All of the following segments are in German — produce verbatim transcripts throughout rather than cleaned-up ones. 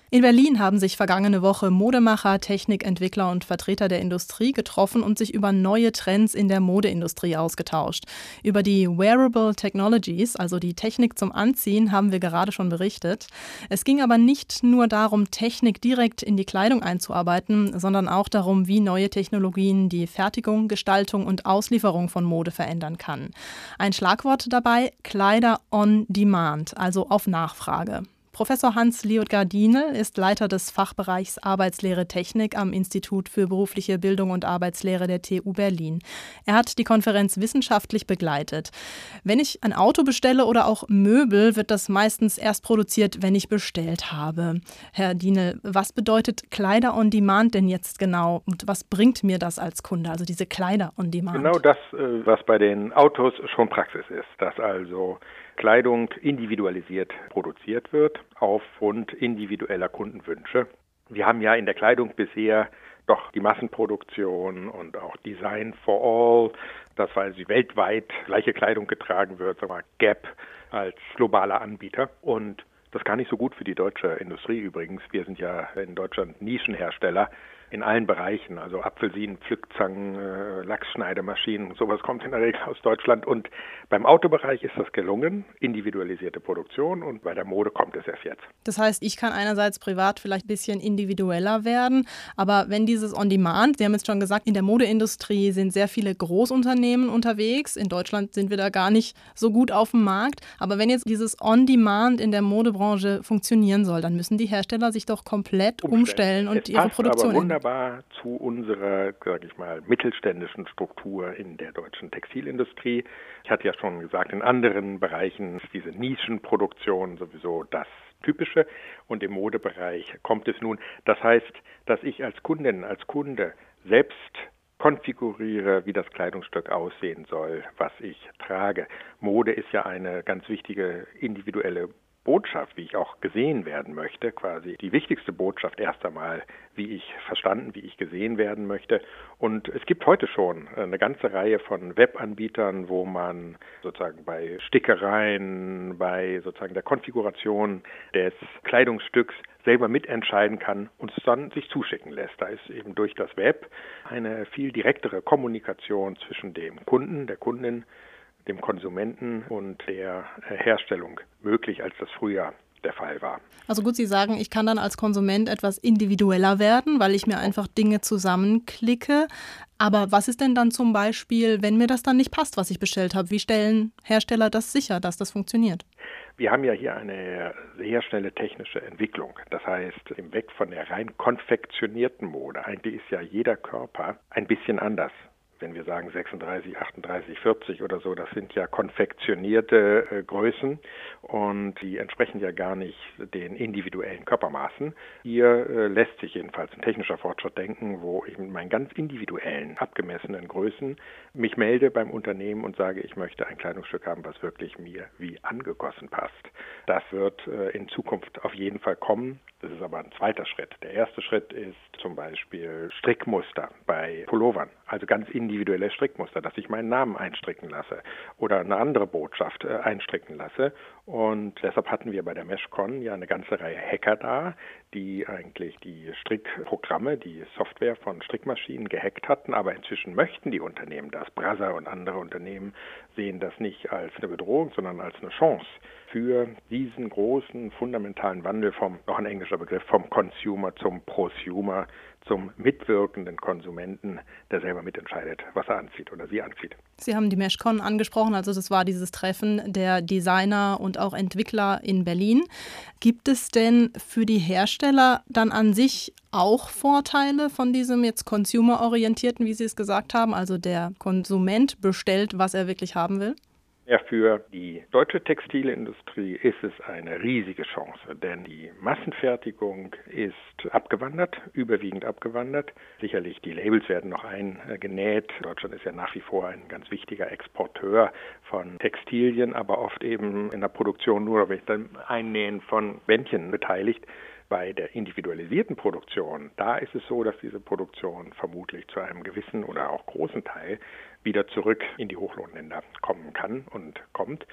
In Berlin haben sich vergangene Woche Modemacher, Technikentwickler und Vertreter der Industrie getroffen und sich über neue Trends in der Modeindustrie ausgetauscht. Über die Wearable Technologies, also die Technik zum Anziehen, haben wir gerade schon berichtet. Es ging aber nicht nur darum, Technik direkt in die Kleidung einzuarbeiten, sondern auch darum, wie neue Technologien die Fertigung, Gestaltung und Auslieferung von Mode verändern kann. Ein Schlagwort dabei: Kleider on Demand, also auf Nachfrage. Professor Hans Liotgard-Dienel ist Leiter des Fachbereichs Arbeitslehre Technik am Institut für berufliche Bildung und Arbeitslehre der T U Berlin. Er hat die Konferenz wissenschaftlich begleitet. Wenn ich ein Auto bestelle oder auch Möbel, wird das meistens erst produziert, wenn ich bestellt habe. Herr Dienel, was bedeutet Kleider on Demand denn jetzt genau und was bringt mir das als Kunde, also diese Kleider on Demand? Genau das, was bei den Autos schon Praxis ist, dass also Kleidung individualisiert produziert wird aufgrund individueller Kundenwünsche. Wir haben ja in der Kleidung bisher doch die Massenproduktion und auch Design for All, das weil sie weltweit gleiche Kleidung getragen wird, sagen wir Gap als globaler Anbieter, und das ist gar nicht so gut für die deutsche Industrie übrigens. Wir sind ja in Deutschland Nischenhersteller in allen Bereichen, also Apfelsinen, Pflückzangen, äh, Lachsschneidemaschinen, sowas kommt in der Regel aus Deutschland. Und beim Autobereich ist das gelungen, individualisierte Produktion, und bei der Mode kommt es erst jetzt. Das heißt, ich kann einerseits privat vielleicht ein bisschen individueller werden, aber wenn dieses On-Demand, Sie haben jetzt schon gesagt, in der Modeindustrie sind sehr viele Großunternehmen unterwegs, in Deutschland sind wir da gar nicht so gut auf dem Markt, aber wenn jetzt dieses On-Demand in der Modebranche funktionieren soll, dann müssen die Hersteller sich doch komplett umstellen, umstellen und es ihre passt Produktion aber wunderbar zu unserer, sage ich mal, mittelständischen Struktur in der deutschen Textilindustrie. Ich hatte ja schon gesagt, in anderen Bereichen ist diese Nischenproduktion sowieso das Typische, und im Modebereich kommt es nun. Das heißt, dass ich als Kundin, als Kunde selbst konfiguriere, wie das Kleidungsstück aussehen soll, was ich trage. Mode ist ja eine ganz wichtige individuelle Botschaft, wie ich auch gesehen werden möchte, quasi die wichtigste Botschaft erst einmal, wie ich verstanden, wie ich gesehen werden möchte. Und es gibt heute schon eine ganze Reihe von Webanbietern, wo man sozusagen bei Stickereien, bei sozusagen der Konfiguration des Kleidungsstücks selber mitentscheiden kann und es dann sich zuschicken lässt. Da ist eben durch das Web eine viel direktere Kommunikation zwischen dem Kunden, der Kundin, dem Konsumenten und der Herstellung möglich, als das früher der Fall war. Also gut, Sie sagen, ich kann dann als Konsument etwas individueller werden, weil ich mir einfach Dinge zusammenklicke. Aber was ist denn dann zum Beispiel, wenn mir das dann nicht passt, was ich bestellt habe? Wie stellen Hersteller das sicher, dass das funktioniert? Wir haben ja hier eine sehr schnelle technische Entwicklung. Das heißt, im Weg von der rein konfektionierten Mode. Eigentlich ist ja jeder Körper ein bisschen anders. Wenn wir sagen sechsunddreißig, achtunddreißig, vierzig oder so, das sind ja konfektionierte äh, Größen und die entsprechen ja gar nicht den individuellen Körpermaßen. Hier äh, lässt sich jedenfalls ein technischer Fortschritt denken, wo ich mit meinen ganz individuellen, abgemessenen Größen mich melde beim Unternehmen und sage, ich möchte ein Kleidungsstück haben, was wirklich mir wie angegossen passt. Das wird äh, in Zukunft auf jeden Fall kommen. Das ist aber ein zweiter Schritt. Der erste Schritt ist zum Beispiel Strickmuster bei Pullovern, also ganz individuelle Strickmuster, dass ich meinen Namen einstricken lasse oder eine andere Botschaft äh, einstricken lasse. Und deshalb hatten wir bei der Meshcon ja eine ganze Reihe Hacker da, die eigentlich die Strickprogramme, die Software von Strickmaschinen gehackt hatten. Aber inzwischen möchten die Unternehmen das. Brother und andere Unternehmen sehen das nicht als eine Bedrohung, sondern als eine Chance für diesen großen, fundamentalen Wandel vom, noch ein englischer Begriff, vom Consumer zum Prosumer, zum mitwirkenden Konsumenten, der selber mitentscheidet, was er anzieht oder sie anzieht. Sie haben die Meshcon angesprochen, also das war dieses Treffen der Designer und auch Entwickler in Berlin. Gibt es denn für die Hersteller dann an sich auch Vorteile von diesem jetzt consumerorientierten, wie Sie es gesagt haben, also der Konsument bestellt, was er wirklich haben will? Ja, für die deutsche Textilindustrie ist es eine riesige Chance, denn die Massenfertigung ist abgewandert, überwiegend abgewandert. Sicherlich, die Labels werden noch eingenäht. Deutschland ist ja nach wie vor ein ganz wichtiger Exporteur von Textilien, aber oft eben in der Produktion nur beim Einnähen von Bändchen beteiligt. Bei der individualisierten Produktion, da ist es so, dass diese Produktion vermutlich zu einem gewissen oder auch großen Teil wieder zurück in die Hochlohnländer kommen kann und kommt,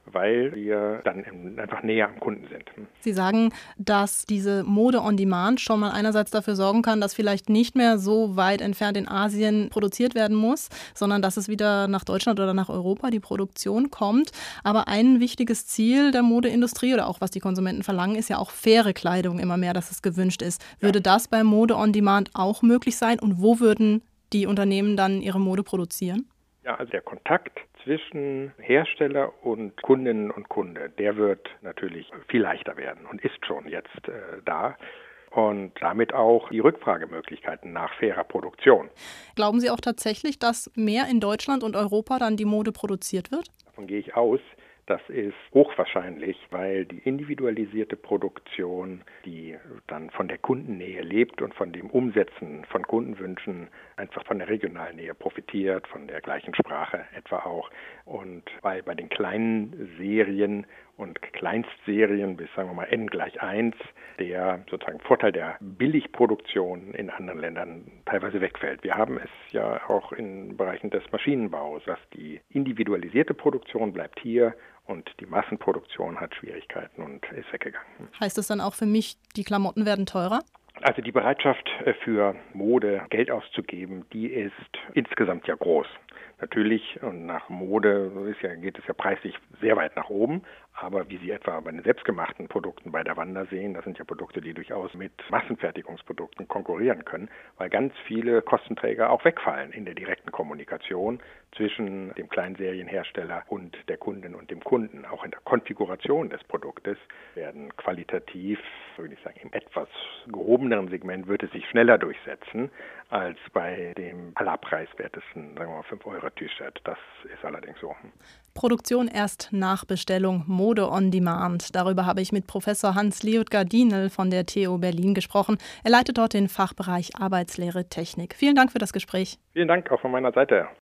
weil wir dann einfach näher am Kunden sind. Sie sagen, dass diese Mode on Demand schon mal einerseits dafür sorgen kann, dass vielleicht nicht mehr so weit entfernt in Asien produziert werden muss, sondern dass es wieder nach Deutschland oder nach Europa die Produktion kommt. Aber ein wichtiges Ziel der Modeindustrie oder auch was die Konsumenten verlangen, ist ja auch faire Kleidung immer mehr, dass es gewünscht ist. Würde das bei Mode on Demand auch möglich sein? Und wo würden die Unternehmen dann ihre Mode produzieren? Ja, also der Kontakt zwischen Hersteller und Kundinnen und Kunde, der wird natürlich viel leichter werden und ist schon jetzt äh, da. Und damit auch die Rückfragemöglichkeiten nach fairer Produktion. Glauben Sie auch tatsächlich, dass mehr in Deutschland und Europa dann die Mode produziert wird? Davon gehe ich aus. Das ist hochwahrscheinlich, weil die individualisierte Produktion, die dann von der Kundennähe lebt und von dem Umsetzen von Kundenwünschen einfach von der regionalen Nähe profitiert, von der gleichen Sprache etwa auch. Und weil bei den kleinen Serien und Kleinstserien bis, sagen wir mal, N gleich eins, der sozusagen Vorteil der Billigproduktion in anderen Ländern teilweise wegfällt. Wir haben es ja auch in Bereichen des Maschinenbaus, dass die individualisierte Produktion bleibt hier und die Massenproduktion hat Schwierigkeiten und ist weggegangen. Heißt das dann auch für mich, die Klamotten werden teurer? Also die Bereitschaft für Mode Geld auszugeben, die ist insgesamt ja groß. Natürlich, und nach Mode ist ja, geht es ja preislich sehr weit nach oben, aber wie Sie etwa bei den selbstgemachten Produkten bei der Wanda sehen, das sind ja Produkte, die durchaus mit Massenfertigungsprodukten konkurrieren können, weil ganz viele Kostenträger auch wegfallen in der direkten Kommunikation zwischen dem Kleinserienhersteller und der Kundin und dem Kunden. Auch in der Konfiguration des Produktes werden qualitativ, würde ich sagen, im etwas gehobeneren Segment wird es sich schneller durchsetzen als bei dem allerpreiswertesten, sagen wir mal, fünf Euro T-Shirt. Das ist allerdings so. Produktion erst nach Bestellung, Mode on Demand. Darüber habe ich mit Professor Hans Liudger-Dienel von der T U Berlin gesprochen. Er leitet dort den Fachbereich Arbeitslehre Technik. Vielen Dank für das Gespräch. Vielen Dank auch von meiner Seite.